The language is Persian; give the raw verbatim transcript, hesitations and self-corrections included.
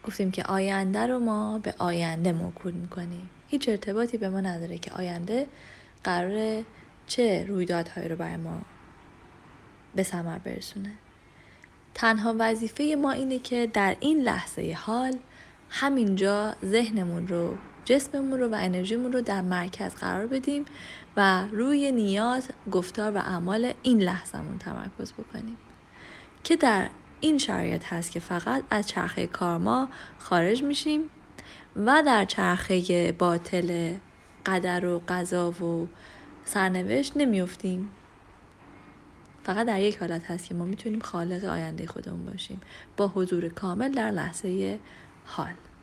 گفتیم که آینده رو ما به آینده موکول میکنیم. هیچ ارتباطی به ما نداره که آینده قراره چه رویدادهایی رو برای ما به ثمر برسونه. تنها وظیفه ما اینه که در این لحظه حال همینجا ذهنمون رو، جسممون رو و انرژیمون رو در مرکز قرار بدیم و روی نیاز، گفتار و اعمال این لحظه‌مون تمرکز بکنیم که در این شرایط هست که فقط از چرخه کارما خارج میشیم و در چرخه باطل قدر و قضا و سرنوشت نمیافتیم. فقط در یک حالت هست که ما میتونیم خالق آینده خودمون باشیم، با حضور کامل در لحظه حال.